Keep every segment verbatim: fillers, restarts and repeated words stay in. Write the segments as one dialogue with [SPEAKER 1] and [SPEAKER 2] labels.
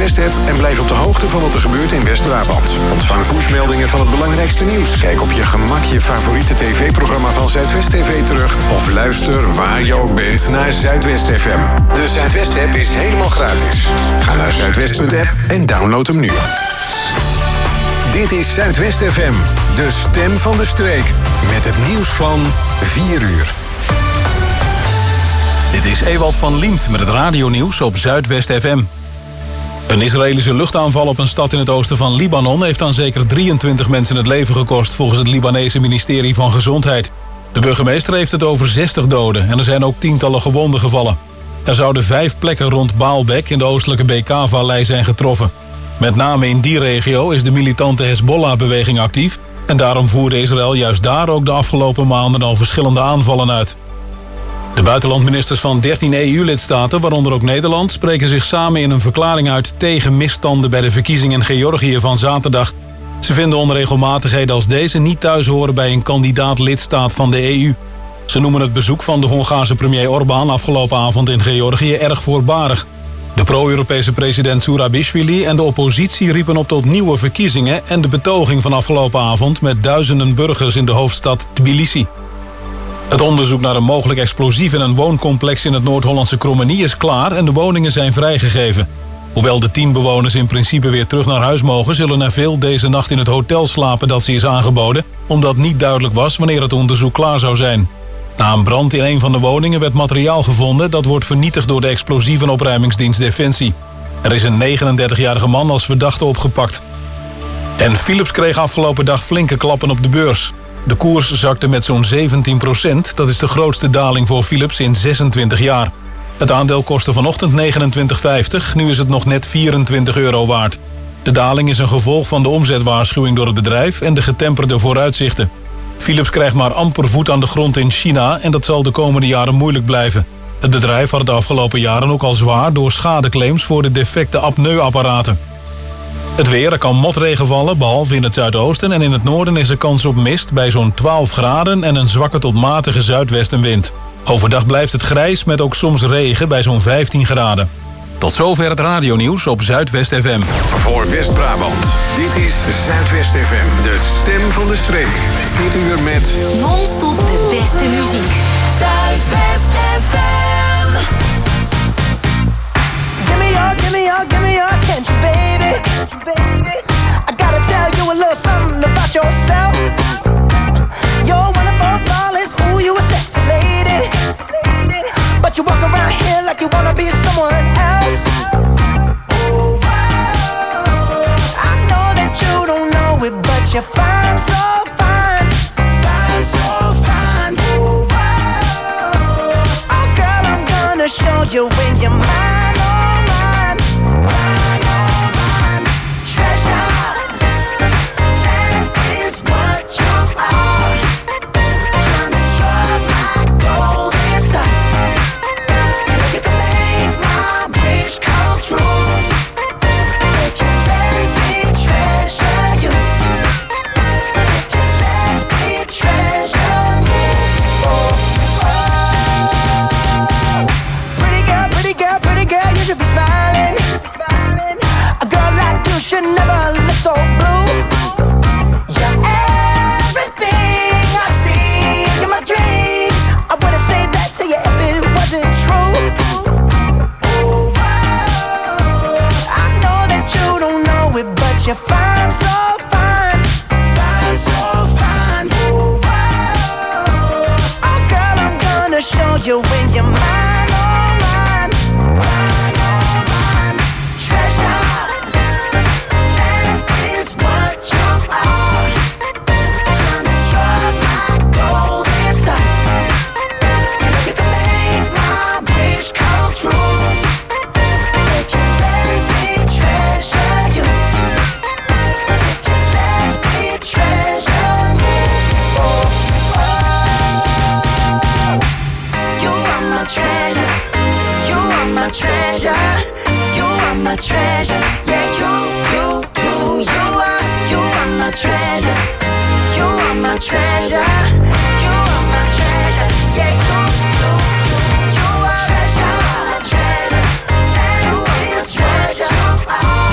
[SPEAKER 1] Zuidwest-app en blijf op de hoogte van wat er gebeurt in West-Brabant. Ontvang pushmeldingen van het belangrijkste nieuws. Kijk op je gemak je favoriete tv-programma van Zuidwest T V terug. Of luister waar je ook bent naar Zuidwest F M. De Zuidwest-app is helemaal gratis. Ga naar zuidwest punt app en download hem nu. Dit is Zuidwest F M, de stem van de streek. Met het nieuws van vier uur.
[SPEAKER 2] Dit is Ewald van Liemt met het radionieuws op Zuidwest F M. Een Israëlische luchtaanval op een stad in het oosten van Libanon heeft aan zeker drieëntwintig mensen het leven gekost, volgens het Libanese ministerie van Gezondheid. De burgemeester heeft het over zestig doden en er zijn ook tientallen gewonden gevallen. Er zouden vijf plekken rond Baalbek in de oostelijke Bekaa-vallei zijn getroffen. Met name in die regio is de militante Hezbollah-beweging actief en daarom voerde Israël juist daar ook de afgelopen maanden al verschillende aanvallen uit. De buitenlandministers van dertien E U-lidstaten, waaronder ook Nederland, spreken zich samen in een verklaring uit tegen misstanden bij de verkiezingen in Georgië van zaterdag. Ze vinden onregelmatigheden als deze niet thuis horen bij een kandidaat-lidstaat van de E U. Ze noemen het bezoek van de Hongaarse premier Orbán afgelopen avond in Georgië erg voorbarig. De pro-Europese president Zurabishvili en de oppositie riepen op tot nieuwe verkiezingen en de betoging van afgelopen avond met duizenden burgers in de hoofdstad Tbilisi. Het onderzoek naar een mogelijk explosief in een wooncomplex in het Noord-Hollandse Krommenie is klaar en de woningen zijn vrijgegeven. Hoewel de tien bewoners in principe weer terug naar huis mogen, zullen er veel deze nacht in het hotel slapen dat ze is aangeboden, omdat niet duidelijk was wanneer het onderzoek klaar zou zijn. Na een brand in een van de woningen werd materiaal gevonden dat wordt vernietigd door de explosievenopruimingsdienst Defensie. Er is een negenendertigjarige man als verdachte opgepakt. En Philips kreeg afgelopen dag flinke klappen op de beurs. De koers zakte met zo'n zeventien procent. Dat is de grootste daling voor Philips in zesentwintig jaar. Het aandeel kostte vanochtend negenentwintig vijftig. Nu is het nog net vierentwintig euro waard. De daling is een gevolg van de omzetwaarschuwing door het bedrijf en de getemperde vooruitzichten. Philips krijgt maar amper voet aan de grond in China en dat zal de komende jaren moeilijk blijven. Het bedrijf had het de afgelopen jaren ook al zwaar door schadeclaims voor de defecte apneuapparaten. Het weer, er kan motregen vallen, behalve in het zuidoosten en in het noorden is er kans op mist bij zo'n twaalf graden en een zwakke tot matige zuidwestenwind. Overdag blijft het grijs met ook soms regen bij zo'n vijftien graden. Tot zover het radionieuws op Zuidwest F M.
[SPEAKER 1] Voor West-Brabant, dit is Zuidwest F M, de stem van de streek. Dit uur met
[SPEAKER 3] non-stop de beste muziek. Zuidwest F M.
[SPEAKER 4] Give me your, give me your, give me your attention, baby. I gotta tell you a little something about yourself. You're one of our flawless, ooh, you a sexy lady. But you walk around here like you wanna be someone else. Ooh, wow. I know that you don't know it, but you're fine, so fine. Fine, so fine. Ooh, wow. Oh, girl, I'm gonna show you when you're mine, oh, mine. Mine, oh, mine. Treasure, that is what you are. Honey, you're my golden star. You can make my wish come true. If you let me treasure you. If you let me treasure you. Oh, oh. Pretty girl, pretty girl, pretty girl, you should be smiling. A girl like you should never look so blue. You're everything I see in my dreams. I wouldn't say that to you if it wasn't true. Ooh, wow. I know that you don't know it, but you're fine, so fine. Fine, so fine. Ooh, wow. Oh, girl, I'm gonna show you when you're mine, oh, mine. Mine, oh, mine. Treasure, that is what you are. Honey, you're my golden star. You can make my wish come true. If you let me treasure you. If you let me treasure you. Oh, oh. You are my treasure. You are my treasure. You are my treasure. Yeah, you, you, you, you are. You are my treasure. You are my treasure. You are my treasure. Yeah, you, you, you, you are treasure. Treasure. That is treasure.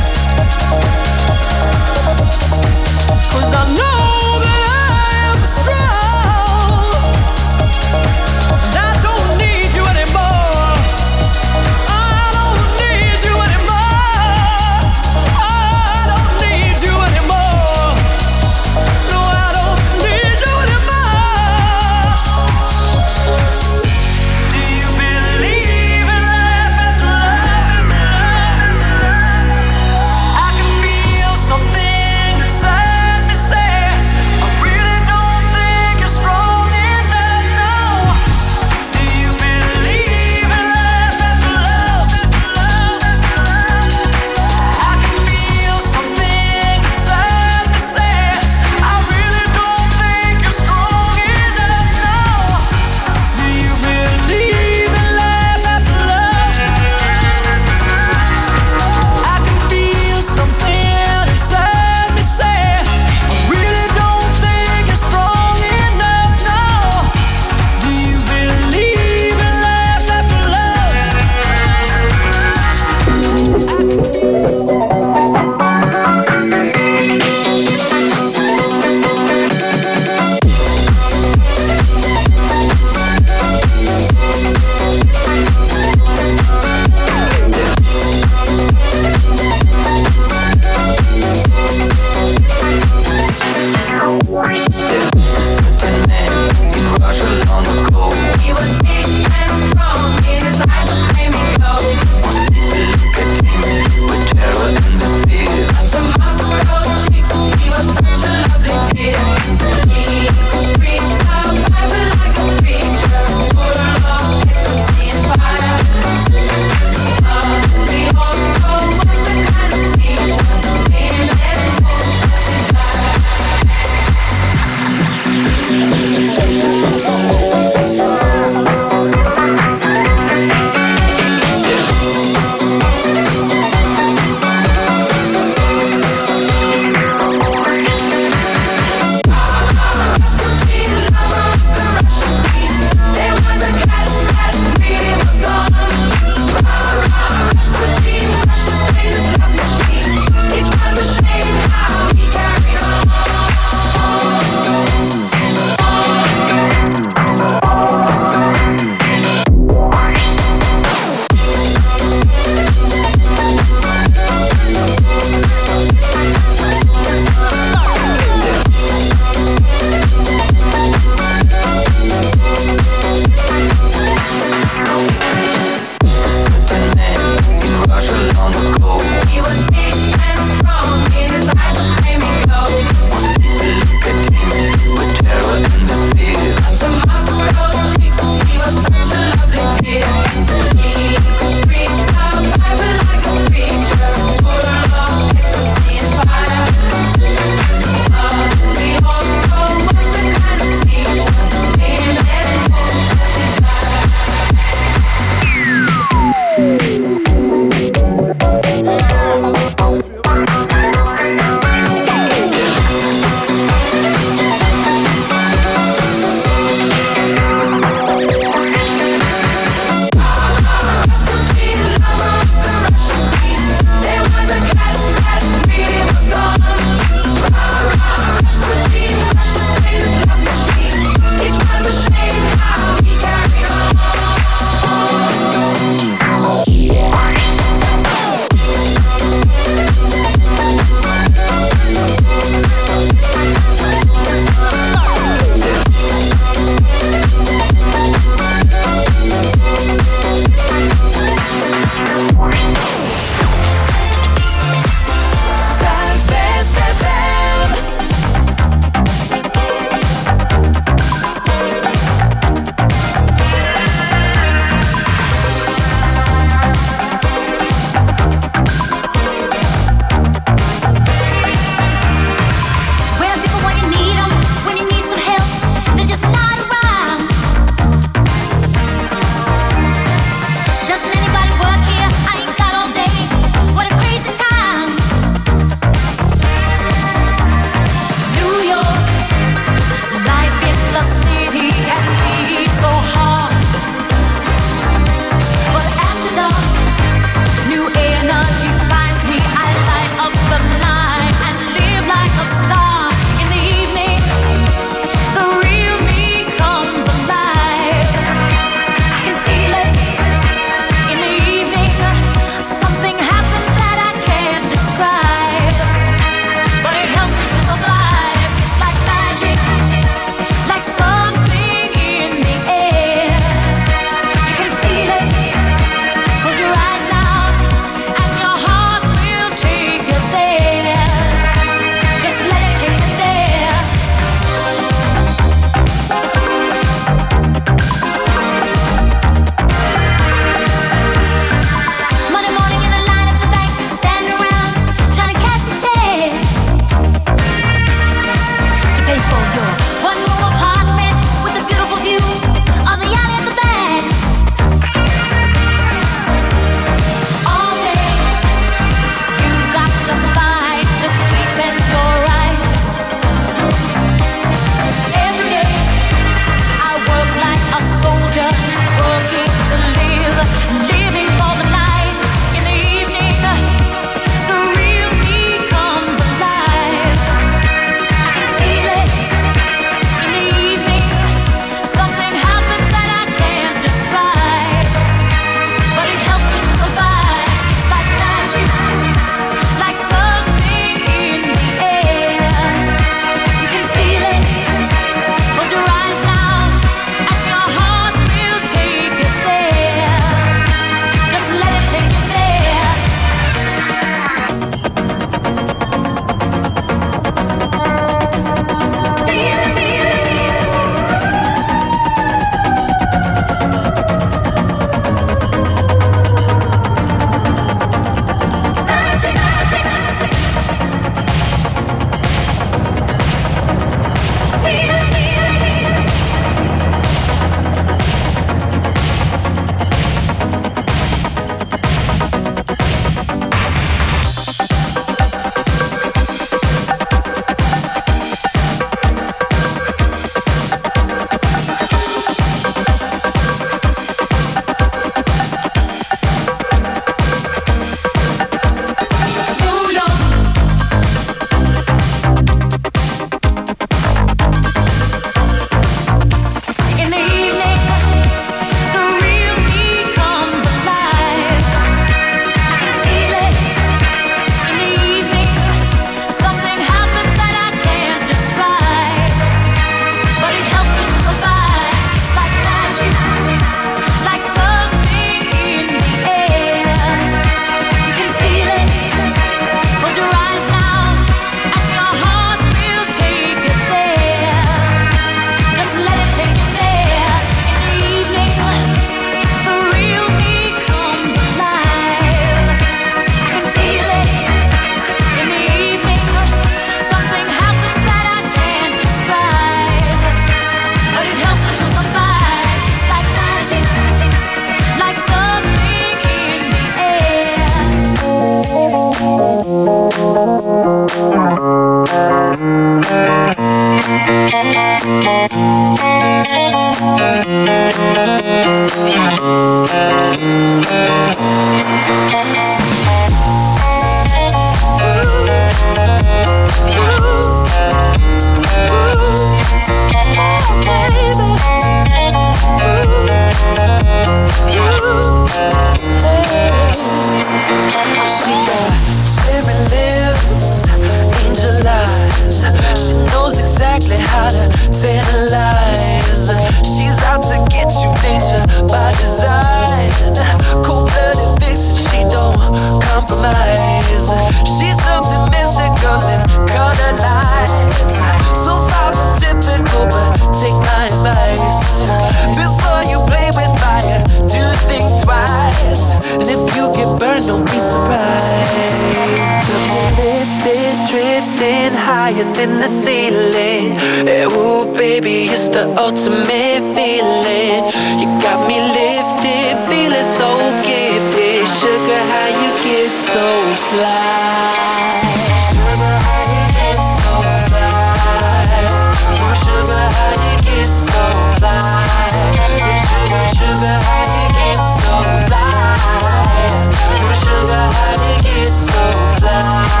[SPEAKER 5] In the ceiling, hey, ooh, baby, it's the ultimate feeling. You got me lifted, feeling so gifted. Sugar, how you get so fly? Sugar, how you get so fly? Ooh, sugar, how you get so fly? Hey, sugar, sugar, how you get so fly? Ooh, sugar, how you get so fly?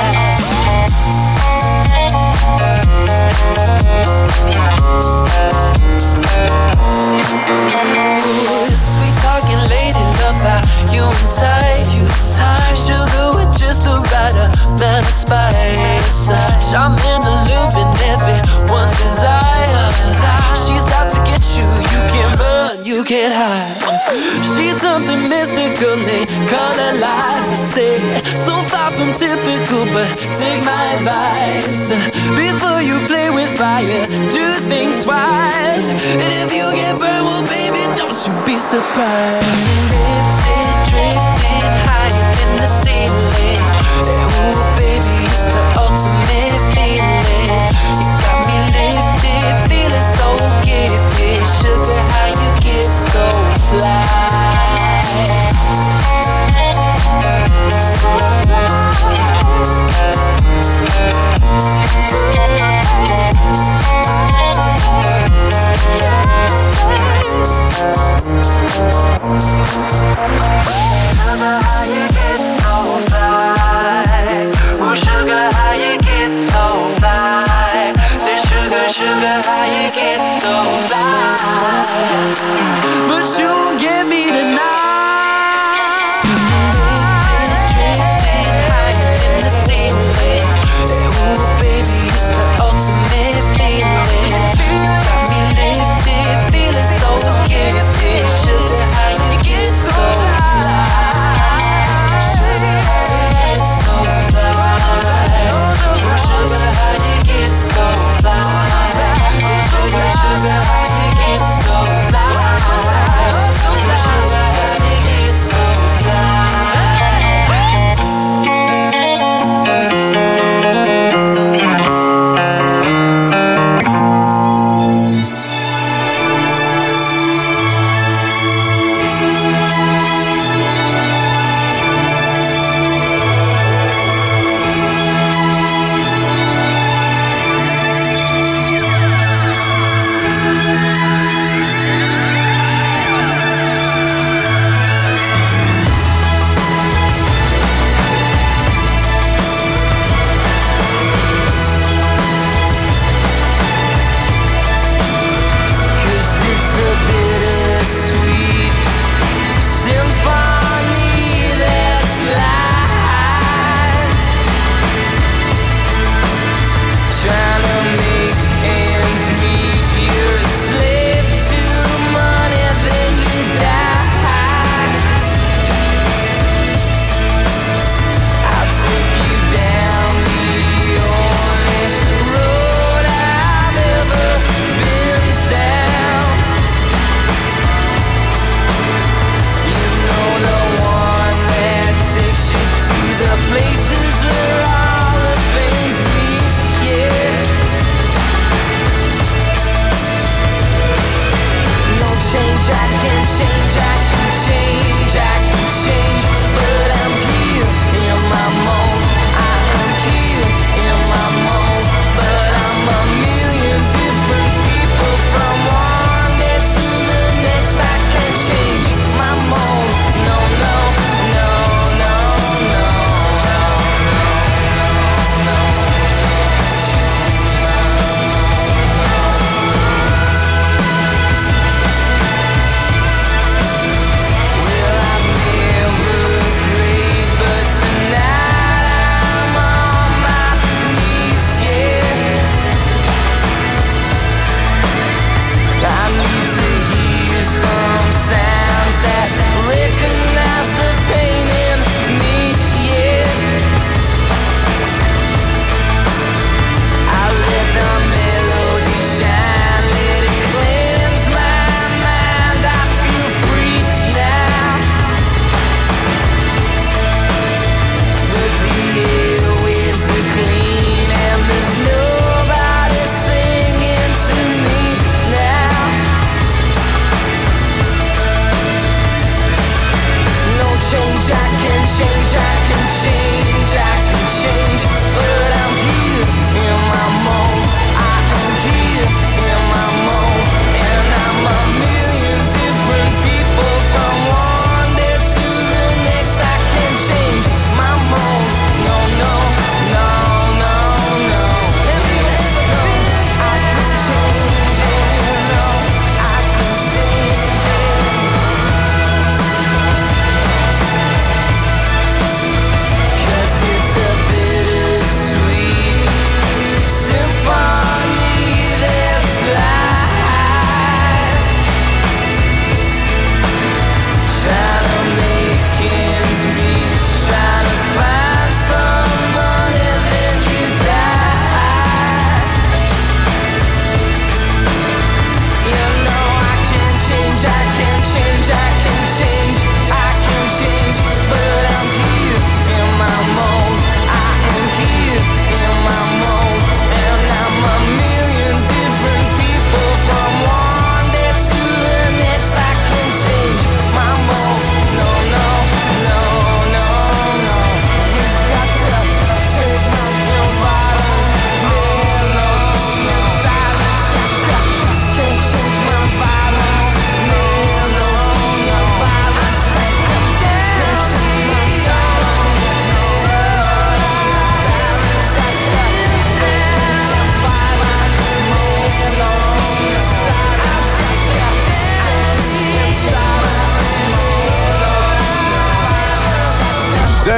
[SPEAKER 5] Sweet talking lady, love how you entice. Sugar with just the right amount of spice. Charming, allure, everyone's desire. She's out to get you, you can't run, you can't hide. She's something mystical, ain't color lights. I say, so far from typical, but take my advice. Before you play with fire, do think twice. And if you get burned, well baby, don't you be surprised. Drifting, drifting higher than the ceiling. Ooh baby, it's the ultimate feeling. You got me lifted, feeling so gifted. Sugar, how you get so fly?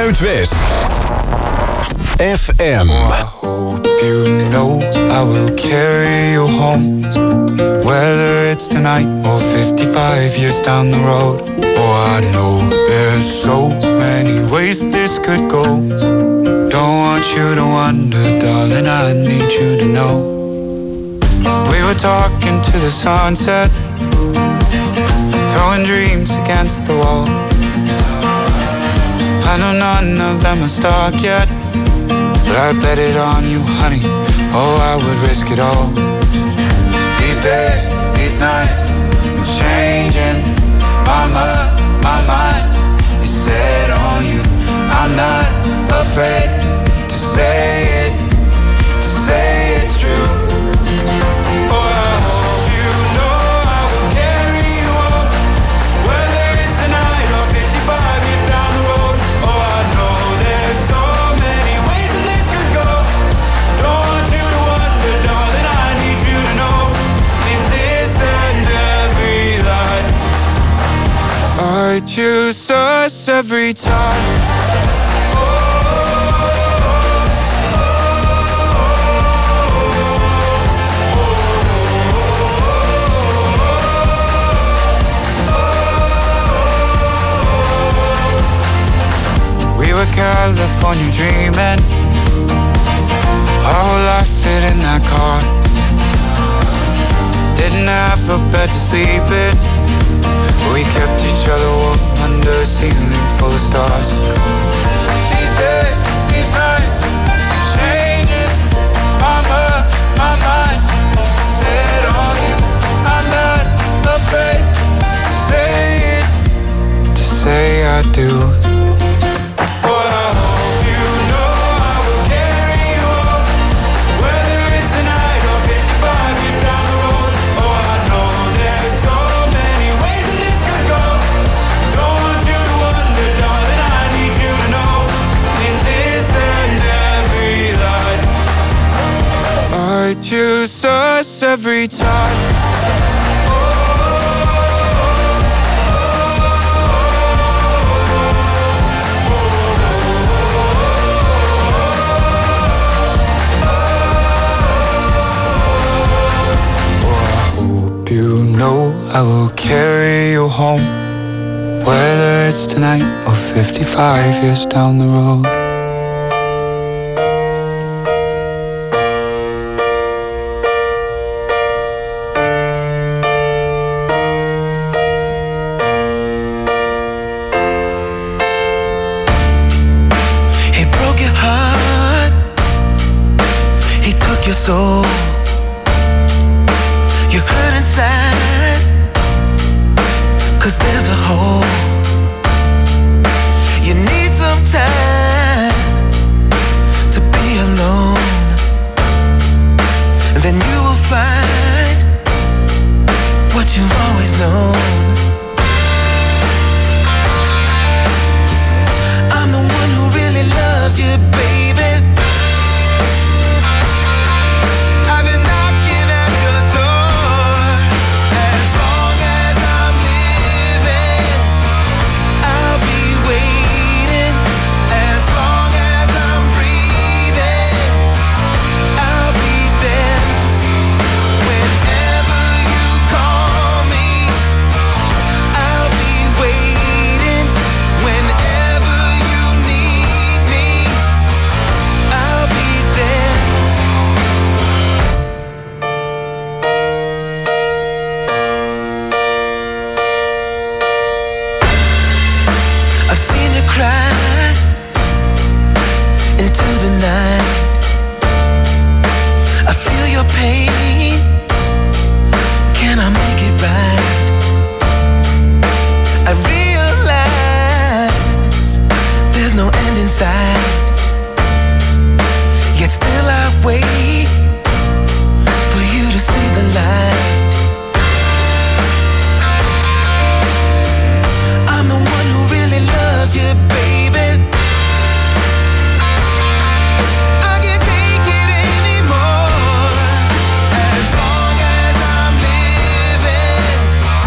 [SPEAKER 1] Zuidwest F M.
[SPEAKER 6] Oh, I hope you know I will carry you home, whether it's tonight or fifty-five years down the road. Oh, I know there's so many ways this could go. Don't want you to wonder, darling, I need you to know. We were talking to the sunset, throwing dreams against the wall. I know none of them are stuck yet, but I bet it on you, honey. Oh, I would risk it all. These days, these nights, I'm changing. Mama, my mind is set on you. I'm not afraid to say it, to say it's true. Oh, I hope you know I will carry you home, whether it's tonight or fifty-five years down the road. Oh, I know there's so many ways that this could go. Don't want you to wonder, darling, I need you to know. In this and every life, I choose us every time. We were California dreaming, our whole life fit in that car. Didn't have a bed to sleep in, we kept each other warm under a ceiling full of stars. These days, these nights, I'm changing. Mama, my mind set on you. I'm not afraid to say it, to say I do. I choose us every time. You know I will carry you home, whether it's tonight or fifty-five years down the road.
[SPEAKER 7] He broke your heart, he took your soul. You hurt inside, 'cause there's a hole. You need some time to be alone, and then you will find what you've always known. I'm the one who really loves you, baby.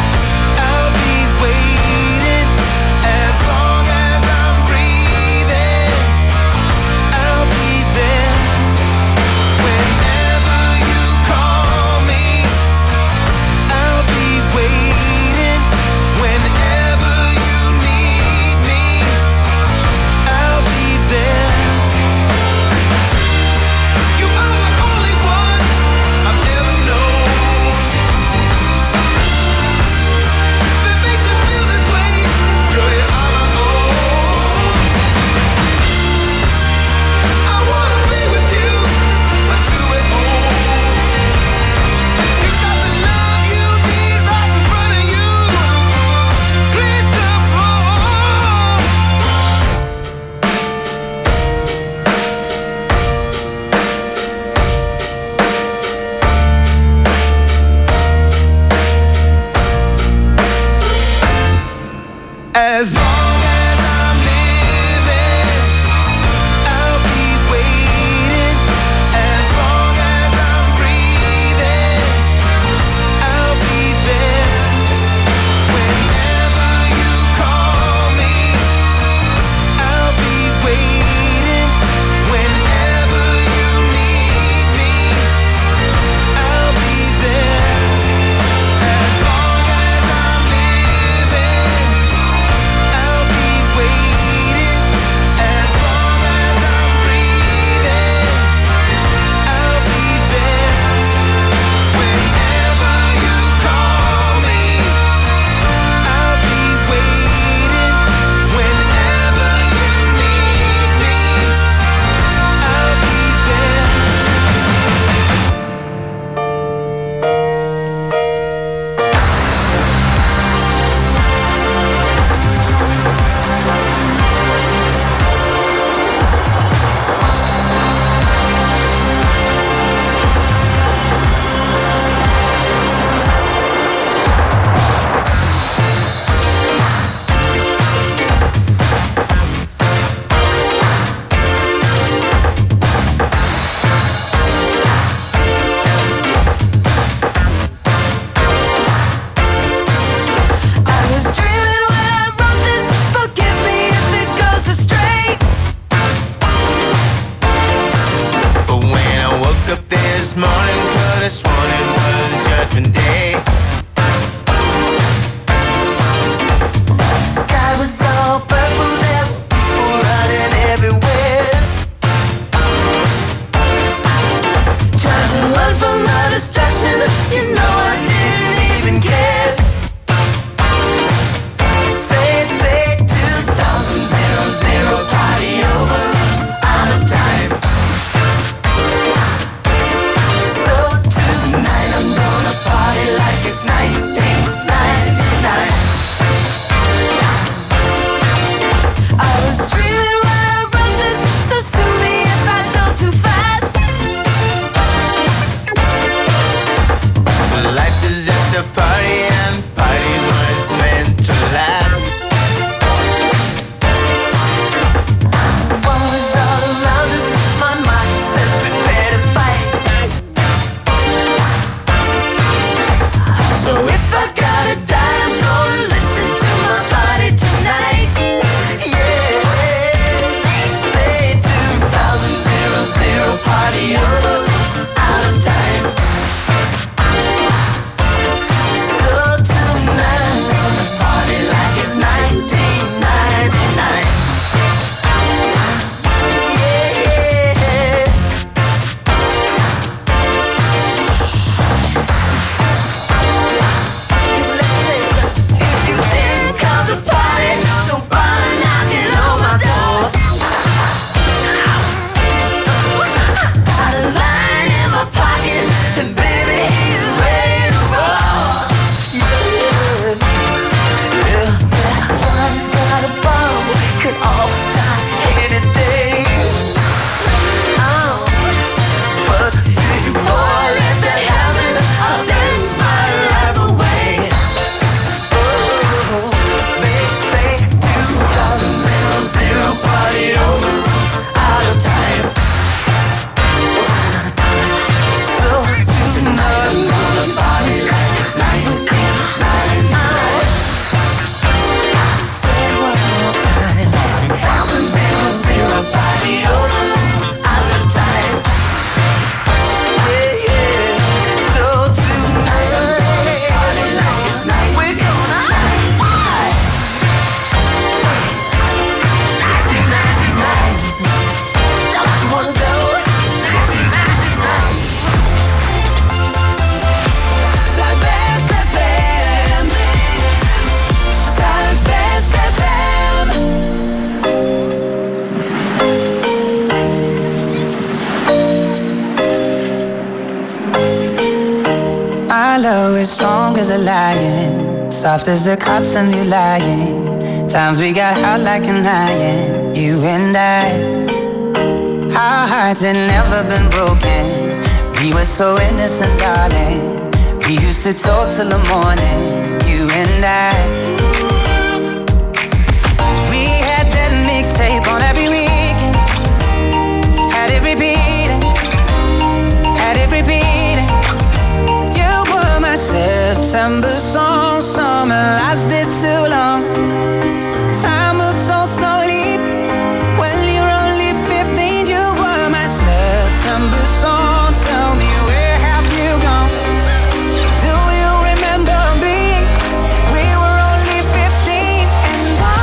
[SPEAKER 7] As long as I'm breathing, My love is strong as a lion, soft as the cotton you lying. Times we got hot like an iron, you and I. Our hearts had never been broken. We were so innocent, darling. We used to talk till the morning, you and I. We had that mixtape on every weekend. Had it repeating, had it repeating. You were my September song, summer lasted too long. Time moves so slowly when you're only fifteen. You were my September song. Tell me, where have you gone? Do you remember me? We were only fifteen, and I,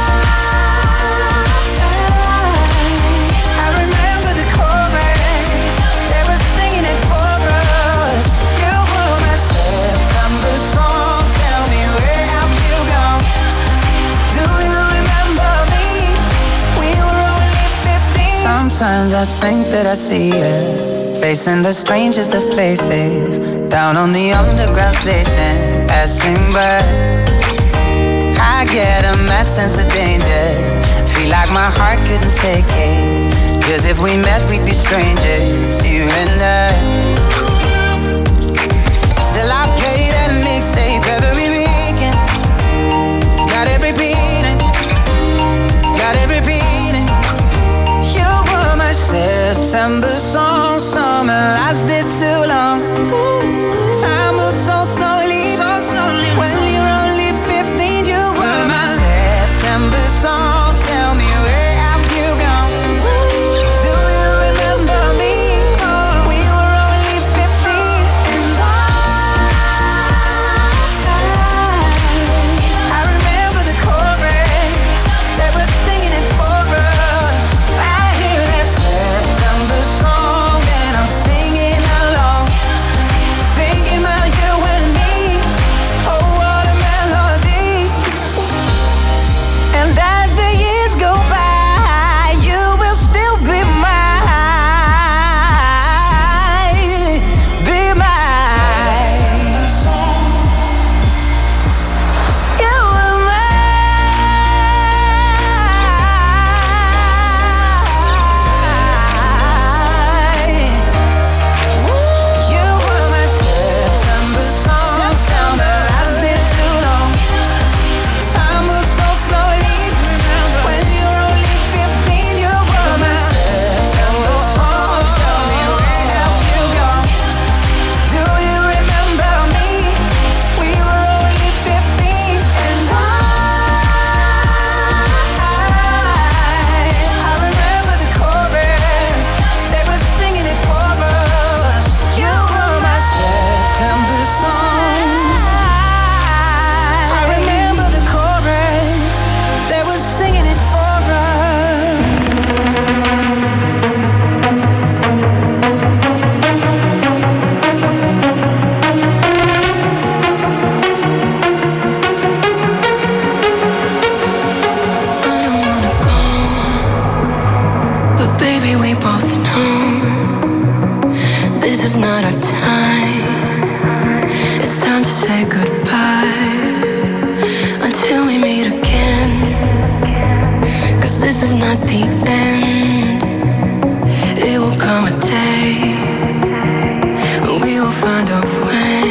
[SPEAKER 7] I remember the chorus. They were singing it for us. You were my September song. Tell me, where have you gone? Do you remember me? We were only fifteen. Sometimes I think that I see you facing the strangest of places, down on the underground station, passing by. I get a mad sense of danger, feel like my heart couldn't take it, 'cause if we met we'd be strangers, you and I. Still I play that mixtape every weekend. Got it repeating, got it repeating. You were my September song, summer lasted too long. Time moves so slowly, so slowly. When you're only fifteen, you were my September song. Tell me, where have you gone? Do you remember me? We were only fifteen, and I, I remember the chorus. They were singing it for us. I hear that September song and I'm singing along, thinking about you and me. Oh, what a melody. And as the years go by, you will still be mine, be mine. You were mine. You were my September song, summer lasted too long. Time moves so slowly when you're only fifteen. You were my September song. Tell me, where have you gone? Do you remember me? We were only fifteen, and I, I remember the chorus. They were singing it for us. You were my September song. I remember the chorus. They were singing it for us.
[SPEAKER 3] I don't wanna go, but baby, we both know this is not our time. It's time to say goodbye until we meet again. 'Cause this is not the end. It will come a day when we will find a way.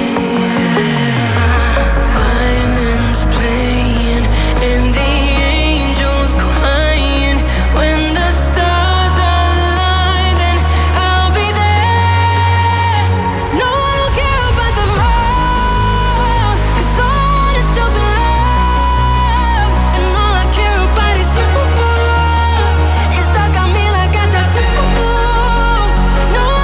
[SPEAKER 3] Violins playing and the angels crying. When the stars align, then I'll be there. No one will care about the more, 'cause all I want is to be loved, and all I care about is you. It's stuck on me like a tattoo. No one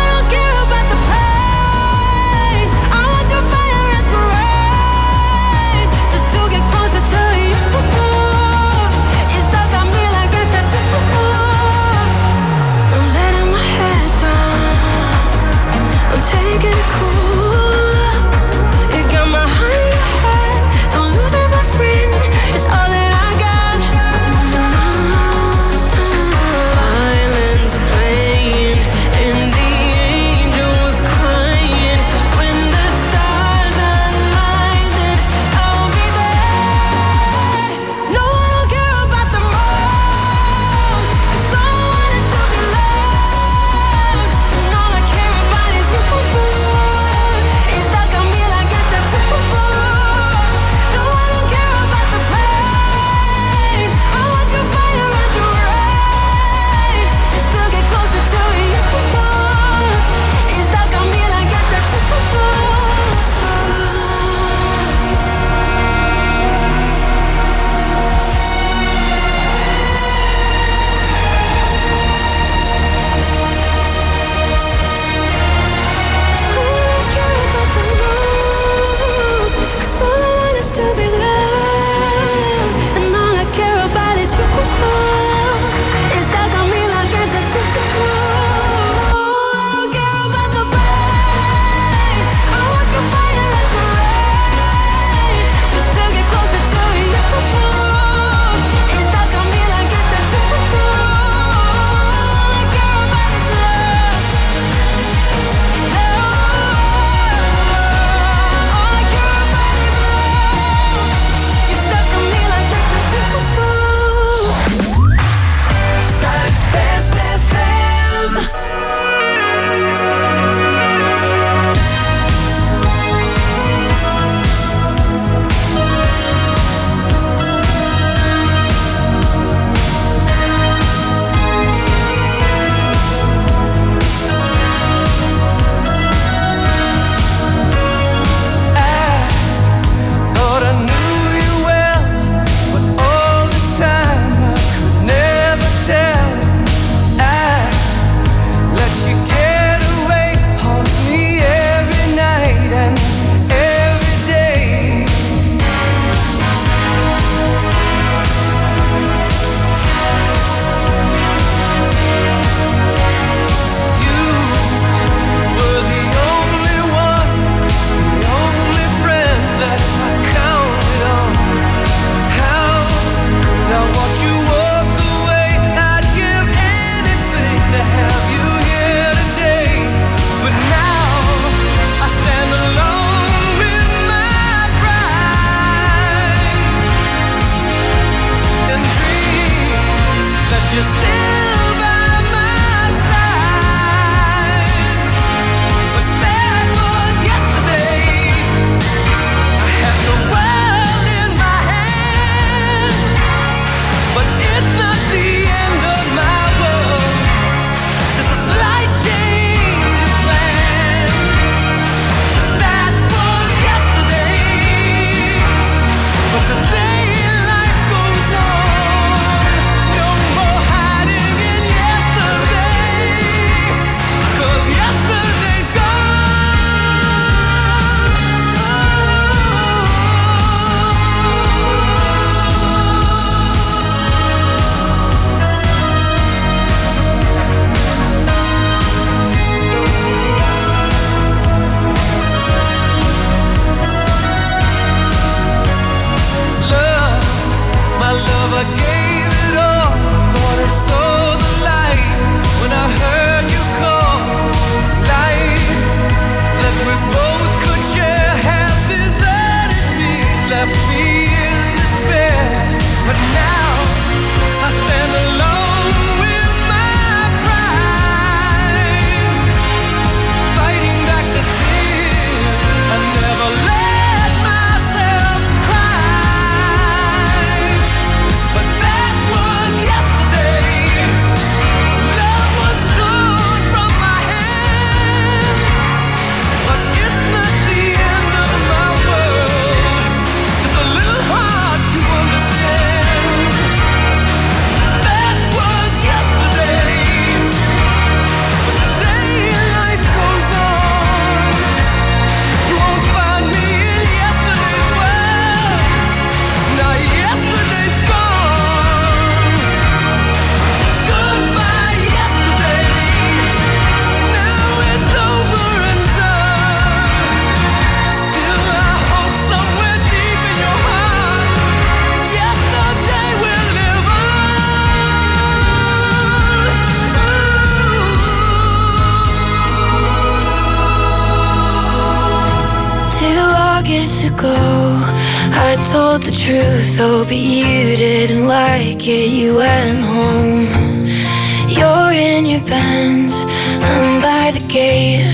[SPEAKER 3] years ago, I told the truth, oh, but you didn't like it. You went home. You're in your Benz, I'm by the gate.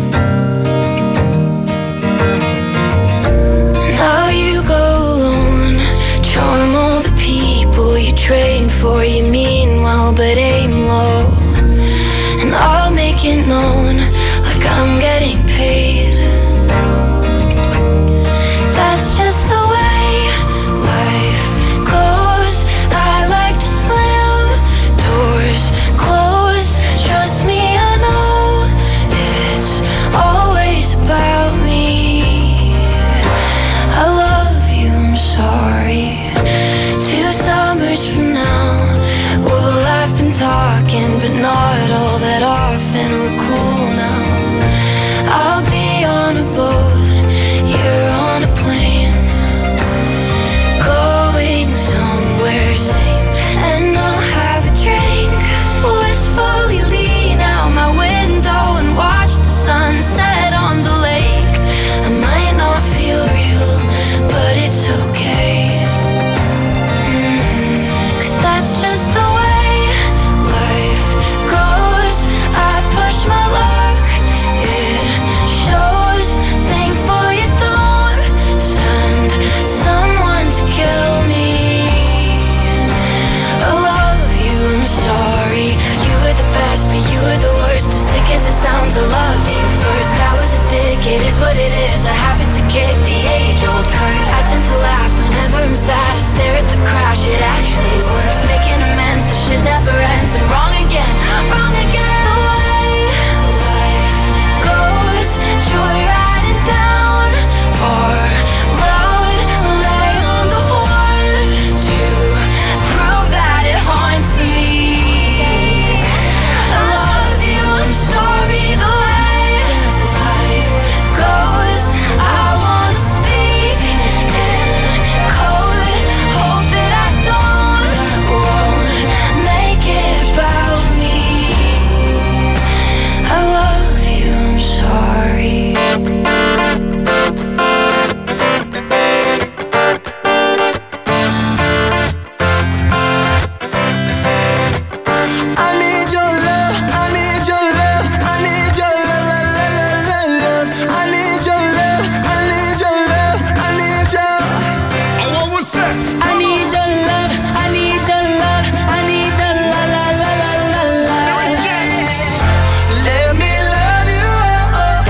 [SPEAKER 3] Now you go alone, charm all the people you train for. You mean well, but aim low. And I'll make it known like I'm getting paid. That's just the way life goes. I like to slam doors closed. Trust me, I know it's always about me. I love you, I'm sorry. Two summers from now, well, I've been talking, but not all that often. We're cool now. I'll be on a boat, you're on a plane, going somewhere same. And I'll have a drink, wistfully lean out my window and watch the sunset on the lake. I might not feel real, but it's okay. Mm, 'cause that's just the way life goes. I push my luck, it shows. Thankful you don't send someone to kill me. I love you, I'm sorry. You were the best, but you were the worst. As sick as it sounds, I loved you first. I was a dick, it is what it is. I happen to kick the age-old curse. I tend to laugh whenever I'm sad. I stare at the crash, it actually works. Making amends, the shit never ends. I'm wrong again, wrong again. The way life goes, joyriding down our road. Lay on the horn to prove that it haunts me. I love you, I'm sorry. The way life goes, I wanna speak in code. Hope that I don't won't make it about me. I love you, I'm sorry.
[SPEAKER 7] I need your love, I need your love, I need your love, la, la, la, la, love. I need your love, I need your love, I need your.
[SPEAKER 8] What was that?
[SPEAKER 7] I need your love, I need your love, I need your la, la, la, la, la, la. Let me love you, oh,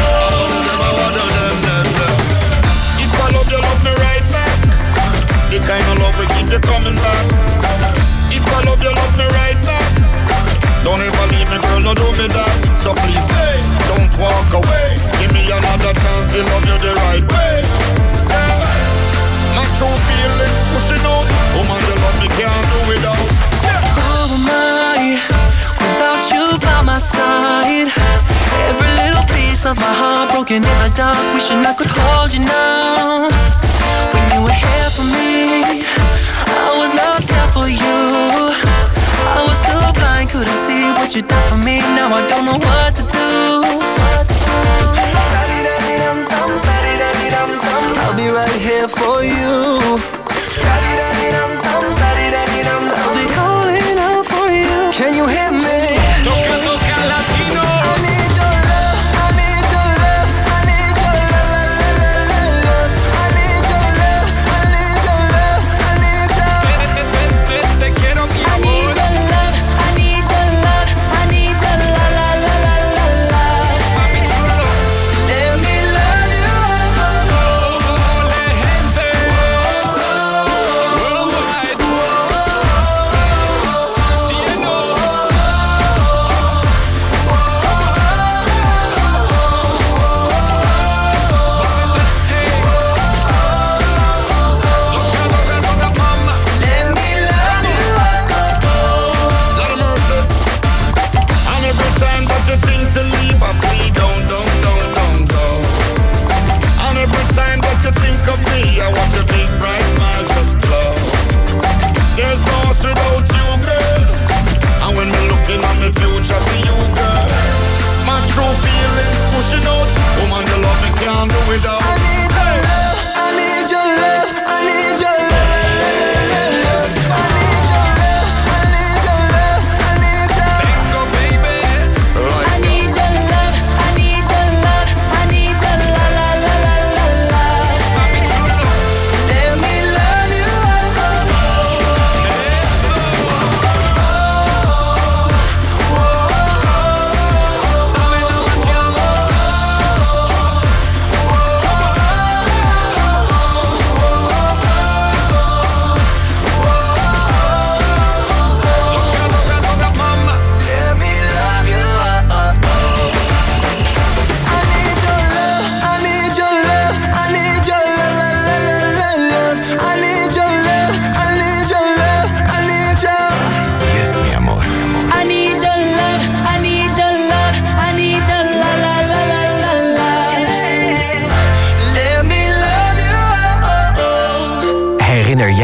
[SPEAKER 8] If I love you, love me right back. The kind of love we keep you coming back. If I love you, love me right back. Don't ever leave me, girl, no do me that. So please, hey, don't walk away. Give me another chance to love you the right way. Yeah. My true feelings pushing out. Woman, you love me, can't do without. Yeah.
[SPEAKER 5] Who am I without you by my side? Every little piece of my heart broken in the dark. Wishing I could hold you now. When you were here for me, I was not there for you. I was still blind, couldn't see what you did for me. Now I don't know what to do.
[SPEAKER 7] I'll be right here for you. I'll be calling out for you. Can you hear me?
[SPEAKER 8] Toca, toca, latino.
[SPEAKER 7] I need your love, I need your love, I need your love, la, la, la, la, love. I need your love, I need your love, I need your.
[SPEAKER 8] Te quiero, mi
[SPEAKER 7] I need your love, I need your love, I need your la, la, la, la, la, la. Let me love you.
[SPEAKER 8] true feelings pushing out. Woman, you love me, can't do without.
[SPEAKER 7] I need your love.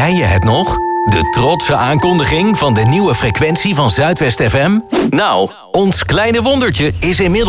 [SPEAKER 9] jij je het nog? De trotse aankondiging van de nieuwe frequentie van Zuidwest F M? Nou, ons kleine wondertje is inmiddels